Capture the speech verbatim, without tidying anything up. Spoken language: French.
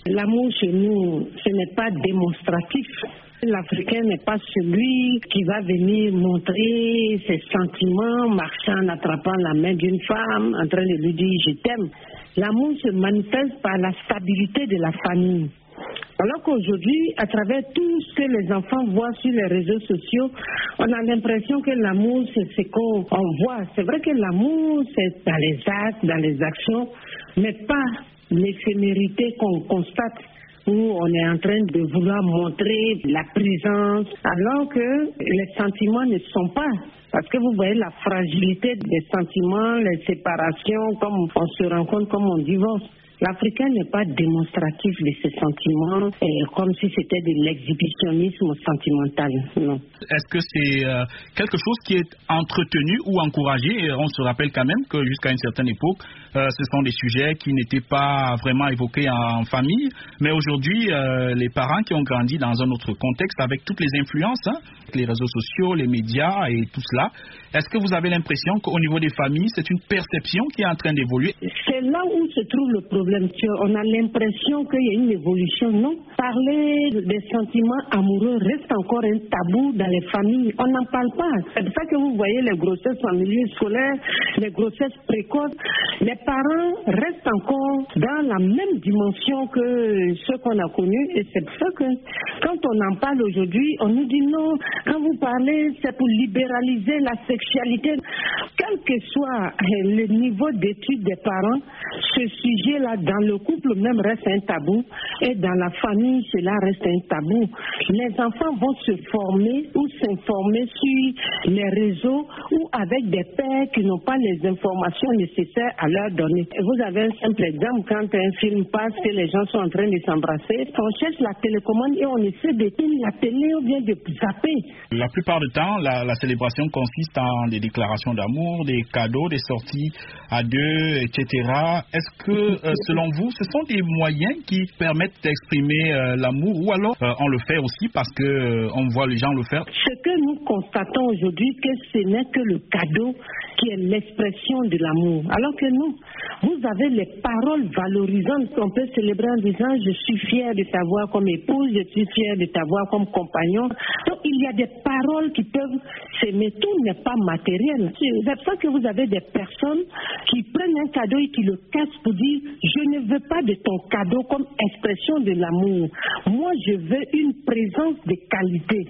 L'amour chez nous, ce n'est pas démonstratif. L'Africain n'est pas celui qui va venir montrer ses sentiments, marchant en attrapant la main d'une femme, en train de lui dire « je t'aime ». L'amour se manifeste par la stabilité de la famille. Alors qu'aujourd'hui, à travers tout ce que les enfants voient sur les réseaux sociaux, on a l'impression que l'amour, c'est ce qu'on voit. C'est vrai que l'amour, c'est dans les actes, dans les actions, mais pas l'éphémérité qu'on constate, où on est en train de vouloir montrer la présence, alors que les sentiments ne sont pas. Parce que vous voyez la fragilité des sentiments, les séparations, comme on se rencontre, comme on divorce. L'Africain n'est pas démonstratif de ses sentiments, et comme si c'était de l'exhibitionnisme sentimental. Non. Est-ce que c'est euh, quelque chose qui est entretenu ou encouragé? On se rappelle quand même que jusqu'à une certaine époque, euh, ce sont des sujets qui n'étaient pas vraiment évoqués en, en famille. Mais aujourd'hui, euh, les parents qui ont grandi dans un autre contexte, avec toutes les influences, hein, les réseaux sociaux, les médias et tout cela, est-ce que vous avez l'impression qu'au niveau des familles, c'est une perception qui est en train d'évoluer? C'est là où se trouve le problème. On a l'impression qu'il y a une évolution. Non, parler des sentiments amoureux reste encore un tabou dans les familles. On n'en parle pas. C'est pour ça que vous voyez les grossesses en milieu scolaire, les grossesses précoces. Les parents restent encore dans la même dimension que ceux qu'on a connus. Et c'est pour ça que quand on en parle aujourd'hui, on nous dit non, quand vous parlez, c'est pour libéraliser la sexualité. Quel que soit le niveau d'études des parents, ce sujet-là, dans le couple même, reste un tabou. Et dans la famille, cela reste un tabou. Les enfants vont se former ou s'informer sur les réseaux ou avec des pères qui n'ont pas les informations nécessaires à leur donner. Vous avez un simple exemple, quand un film passe, que les gens sont en train de s'embrasser, on cherche la télécommande et on essaie d'éteindre la télé ou bien de zapper. La plupart du temps, la, la célébration consiste en des déclarations d'amour, des cadeaux, des sorties à deux, et cetera. Est-ce que, euh, selon vous, ce sont des moyens qui permettent d'exprimer euh, l'amour, ou alors euh, on le fait aussi parce que euh, on voit les gens le faire? Ce que nous constatons aujourd'hui, que ce n'est que le cadeau qui est l'expression de l'amour. Alors que nous, vous avez les paroles valorisantes qu'on peut célébrer en disant « je suis fier de t'avoir comme épouse, je suis fier de t'avoir comme compagnon ». Donc il y a des paroles qui peuvent s'aimer. Tout n'est pas matériel. C'est pour ça que vous avez des personnes qui prennent un cadeau et qui le cassent pour dire « je ne veux pas de ton cadeau comme expression de l'amour. Moi, je veux une présence de qualité.